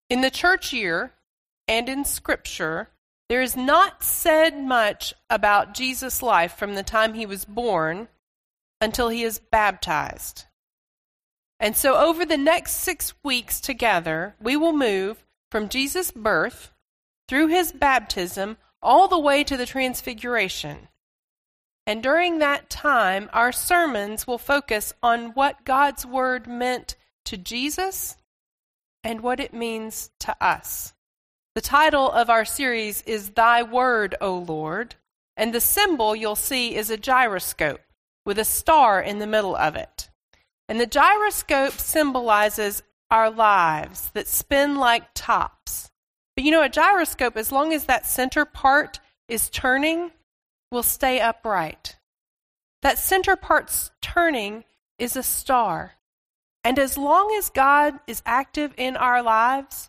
In the church year and in Scripture, there is not said much about Jesus' life from the time he was born until he is baptized. And so over the next 6 weeks together, we will move from Jesus' birth through his baptism all the way to the transfiguration. And during that time, our sermons will focus on what God's word meant to Jesus and what it means to us. The title of our series is Thy Word, O Lord, and the symbol you'll see is a gyroscope with a star in the middle of it. And the gyroscope symbolizes our lives that spin like tops. But you know, a gyroscope, as long as that center part is turning, will stay upright. That center part's turning is a star. And as long as God is active in our lives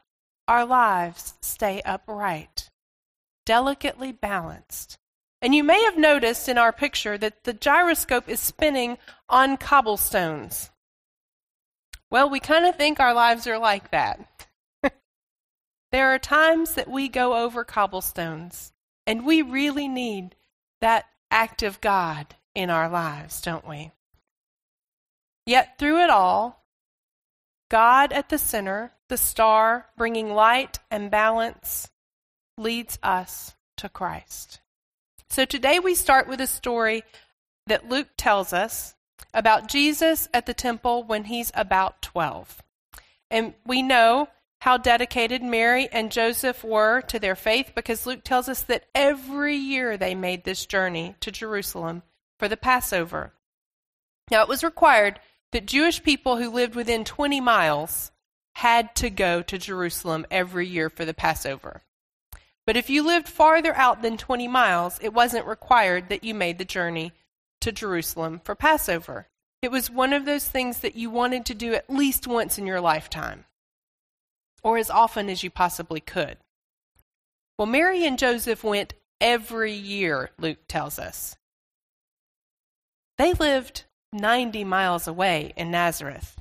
stay upright, delicately balanced. And you may have noticed in our picture that the gyroscope is spinning on cobblestones. Well, we kind of think our lives are like that. There are times that we go over cobblestones, and we really need that active God in our lives, don't we? Yet through it all, God at the center, the star bringing light and balance, leads us to Christ. So today we start with a story that Luke tells us about Jesus at the temple when he's about 12. And we know how dedicated Mary and Joseph were to their faith because Luke tells us that every year they made this journey to Jerusalem for the Passover. Now, it was required that Jewish people who lived within 20 miles had to go to Jerusalem every year for the Passover. But if you lived farther out than 20 miles, it wasn't required that you made the journey to Jerusalem for Passover. It was one of those things that you wanted to do at least once in your lifetime, or as often as you possibly could. Well, Mary and Joseph went every year, Luke tells us. They lived 90 miles away in Nazareth.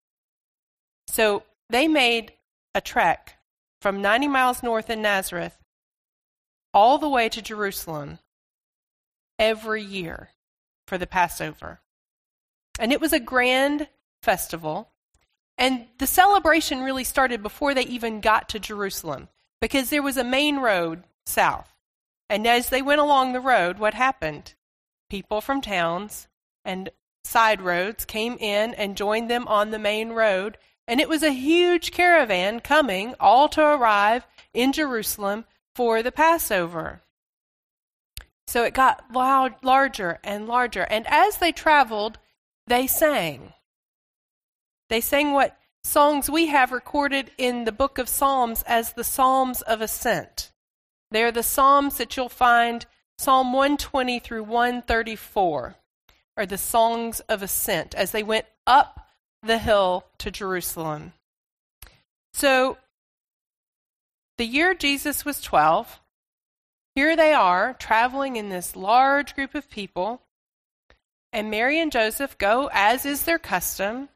So they made a trek from 90 miles north in Nazareth all the way to Jerusalem every year for the Passover. And it was a grand festival. And the celebration really started before they even got to Jerusalem, because there was a main road south. And as they went along the road, what happened? People from towns and side roads came in and joined them on the main road. And it was a huge caravan coming, all to arrive in Jerusalem for the Passover. So it got larger and larger. And as they traveled, they sang. They sang what songs we have recorded in the book of Psalms as the Psalms of Ascent. They're the Psalms that you'll find, Psalm 120 through 134, are the songs of ascent as they went up the hill to Jerusalem. So, the year Jesus was 12, here they are traveling in this large group of people, and Mary and Joseph go as is their custom.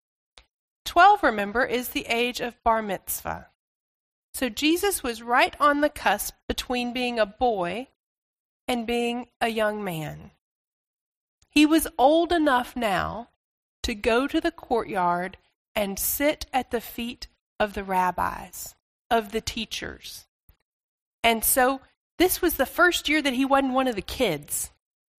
12, remember, is the age of bar mitzvah. So Jesus was right on the cusp between being a boy and being a young man. He was old enough now to go to the courtyard and sit at the feet of the rabbis, of the teachers. And so this was the first year that he wasn't one of the kids.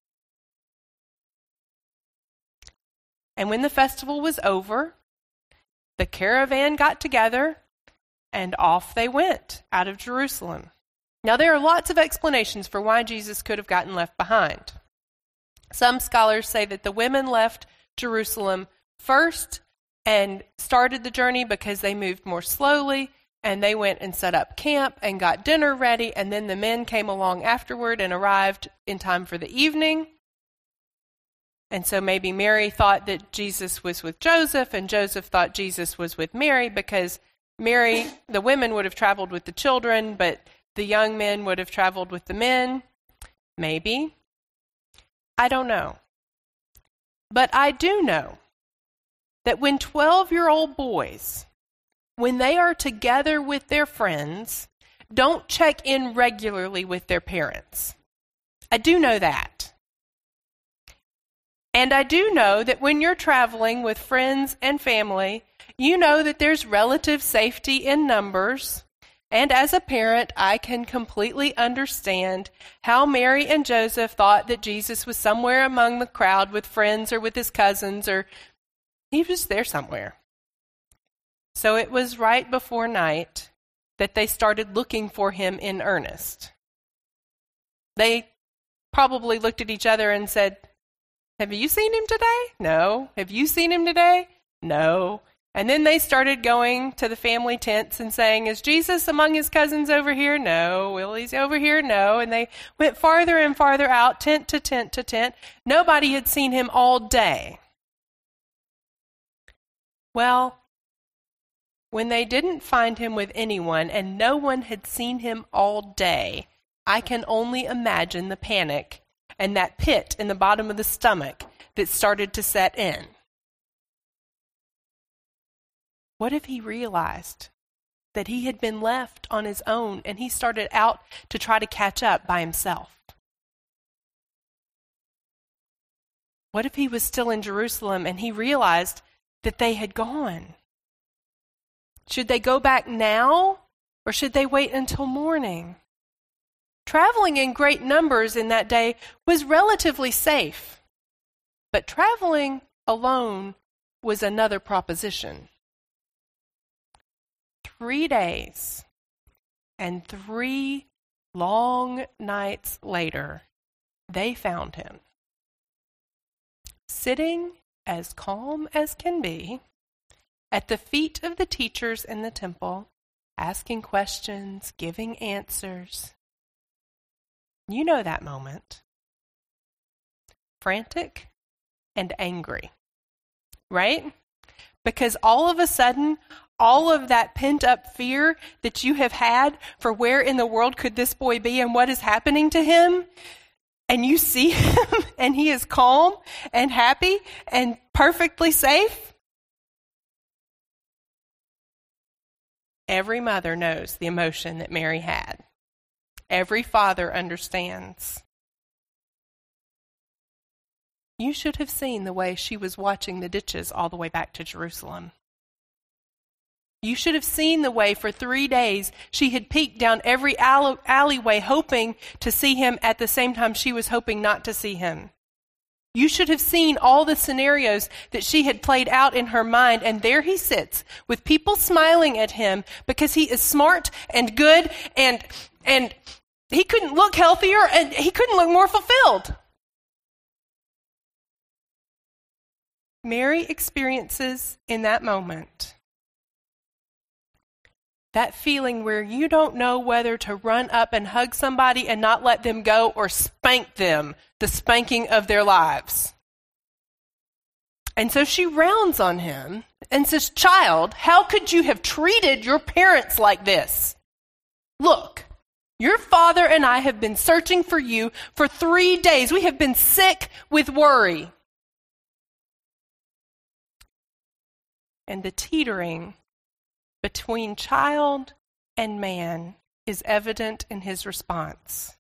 And when the festival was over, the caravan got together, and off they went out of Jerusalem. Now, there are lots of explanations for why Jesus could have gotten left behind. Some scholars say that the women left Jerusalem first and started the journey because they moved more slowly, and they went and set up camp and got dinner ready, and then the men came along afterward and arrived in time for the evening. And so maybe Mary thought that Jesus was with Joseph, and Joseph thought Jesus was with Mary, because Mary, the women would have traveled with the children, but the young men would have traveled with the men. Maybe. I don't know. But I do know that when 12-year-old boys when they are together with their friends, don't check in regularly with their parents. I do know that. And I do know that when you're traveling with friends and family, you know that there's relative safety in numbers. And as a parent, I can completely understand how Mary and Joseph thought that Jesus was somewhere among the crowd with friends or with his cousins, or he was there somewhere. So it was right before night that they started looking for him in earnest. They probably looked at each other and said, "Have you seen him today?" "No." "Have you seen him today?" "No." And then they started going to the family tents and saying, "Is Jesus among his cousins over here?" "No." "Well, he's over here?" "No." And they went farther and farther out, tent to tent to tent. Nobody had seen him all day. Well, when they didn't find him with anyone and no one had seen him all day, I can only imagine the panic and that pit in the bottom of the stomach that started to set in. What if he realized that he had been left on his own and he started out to try to catch up by himself? What if he was still in Jerusalem and he realized that they had gone? Should they go back now or should they wait until morning? Traveling in great numbers in that day was relatively safe, but traveling alone was another proposition. 3 days and 3 long nights later, they found him, sitting as calm as can be at the feet of the teachers in the temple, asking questions, giving answers. You know that moment. Frantic and angry, right? Because all of a sudden, all of that pent-up fear that you have had for where in the world could this boy be and what is happening to him, and you see him and he is calm and happy and perfectly safe. Every mother knows the emotion that Mary had. Every father understands. You should have seen the way she was watching the ditches all the way back to Jerusalem. You should have seen the way for 3 days she had peeked down every alleyway hoping to see him at the same time she was hoping not to see him. You should have seen all the scenarios that she had played out in her mind, and there he sits with people smiling at him because he is smart and good and he couldn't look healthier and he couldn't look more fulfilled. Mary experiences in that moment that feeling where you don't know whether to run up and hug somebody and not let them go or spank them, the spanking of their lives. And so she rounds on him and says, "Child, how could you have treated your parents like this? Look, your father and I have been searching for you for 3 days. We have been sick with worry." And the teetering between child and man is evident in his response.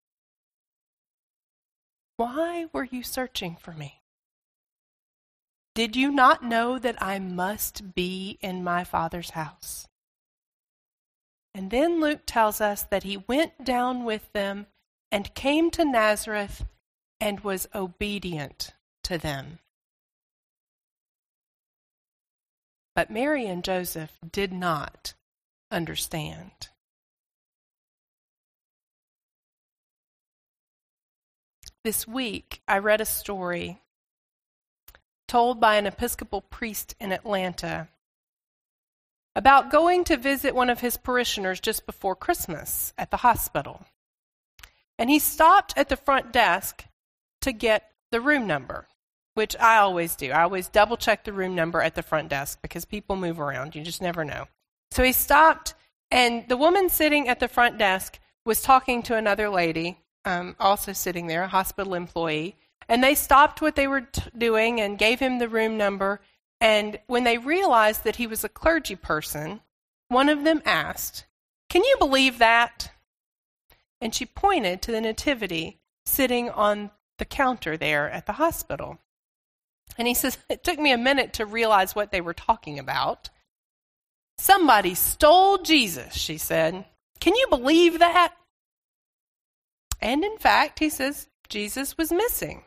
"Why were you searching for me? Did you not know that I must be in my Father's house?" And then Luke tells us that he went down with them and came to Nazareth and was obedient to them. But Mary and Joseph did not understand. This week, I read a story told by an Episcopal priest in Atlanta about going to visit one of his parishioners just before Christmas at the hospital. And he stopped at the front desk to get the room number, which I always do. I always double check the room number at the front desk because people move around. You just never know. So he stopped, and the woman sitting at the front desk was talking to another lady, also sitting there, a hospital employee, and they stopped what they were doing and gave him the room number. And when they realized that he was a clergy person, one of them asked, "Can you believe that?" And she pointed to the nativity sitting on the counter there at the hospital. And he says, "It took me a minute to realize what they were talking about. Somebody stole Jesus," she said. "Can you believe that?" And in fact, he says, Jesus was missing.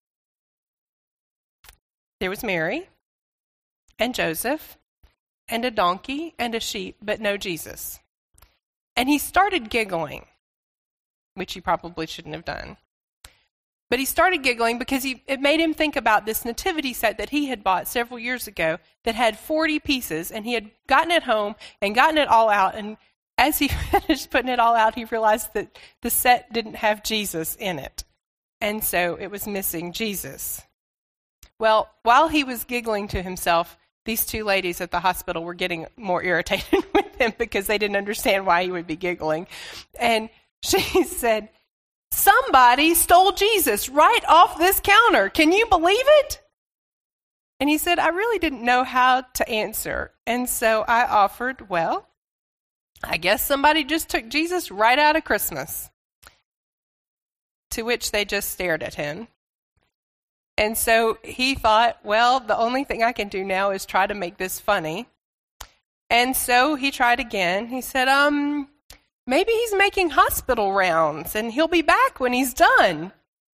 There was Mary and Joseph and a donkey and a sheep, but no Jesus. And he started giggling, which he probably shouldn't have done. But he started giggling because it made him think about this nativity set that he had bought several years ago that had 40 pieces, and he had gotten it home and gotten it all out. And as he finished putting it all out, he realized that the set didn't have Jesus in it. And so it was missing Jesus. Well, while he was giggling to himself, these two ladies at the hospital were getting more irritated with him because they didn't understand why he would be giggling. And she said, "Somebody stole Jesus right off this counter. Can you believe it?" And he said, "I really didn't know how to answer. And so I offered, well, I guess somebody just took Jesus right out of Christmas." To which they just stared at him. And so he thought, well, the only thing I can do now is try to make this funny. And so he tried again. He said, maybe he's making hospital rounds and he'll be back when he's done.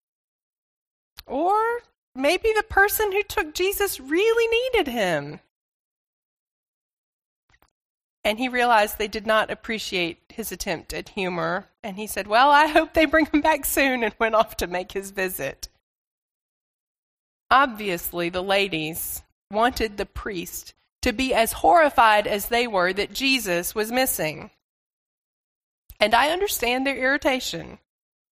Or maybe the person who took Jesus really needed him. And he realized they did not appreciate his attempt at humor. And he said, well, I hope they bring him back soon, and went off to make his visit. Obviously, the ladies wanted the priest to be as horrified as they were that Jesus was missing. And I understand their irritation.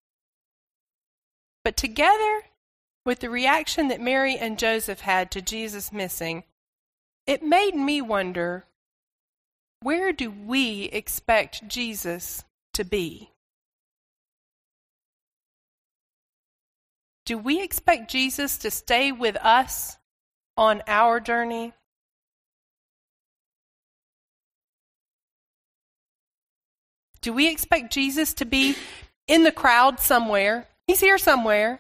But together with the reaction that Mary and Joseph had to Jesus missing, it made me wonder, where do we expect Jesus to be? Do we expect Jesus to stay with us on our journey? Do we expect Jesus to be in the crowd somewhere? He's here somewhere.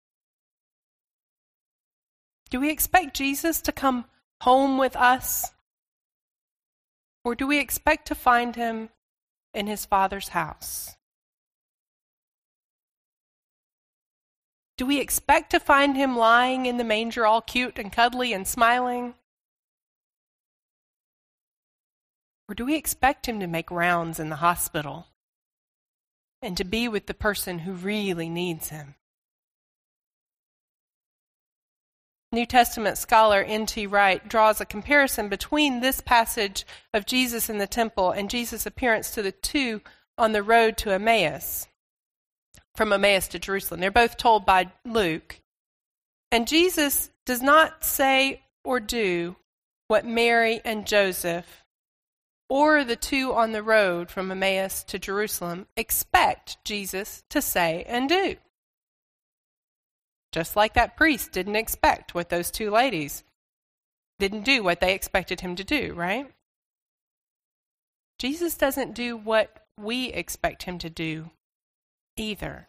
Do we expect Jesus to come home with us? Or do we expect to find him in his Father's house? Do we expect to find him lying in the manger all cute and cuddly and smiling? Or do we expect him to make rounds in the hospital and to be with the person who really needs him? New Testament scholar N.T. Wright draws a comparison between this passage of Jesus in the temple and Jesus' appearance to the two on the road to Emmaus, from Emmaus to Jerusalem. They're both told by Luke. And Jesus does not say or do what Mary and Joseph or the two on the road from Emmaus to Jerusalem expect Jesus to say and do. Just like that priest didn't expect what those two ladies didn't do what they expected him to do, right? Jesus doesn't do what we expect him to do either.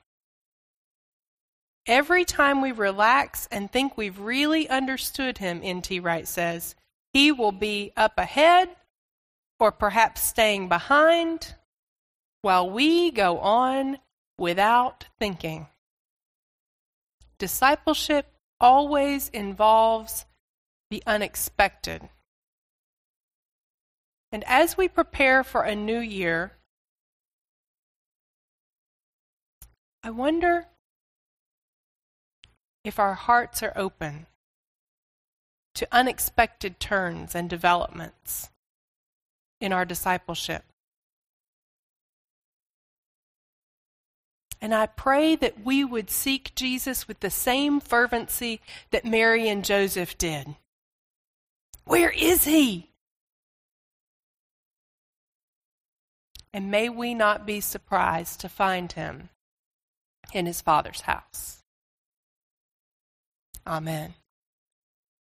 Every time we relax and think we've really understood him, N.T. Wright says, he will be up ahead or perhaps staying behind while we go on without thinking. Discipleship always involves the unexpected. And as we prepare for a new year, I wonder if our hearts are open to unexpected turns and developments in our discipleship. And I pray that we would seek Jesus with the same fervency that Mary and Joseph did. Where is he? And may we not be surprised to find him in his Father's house. Amen.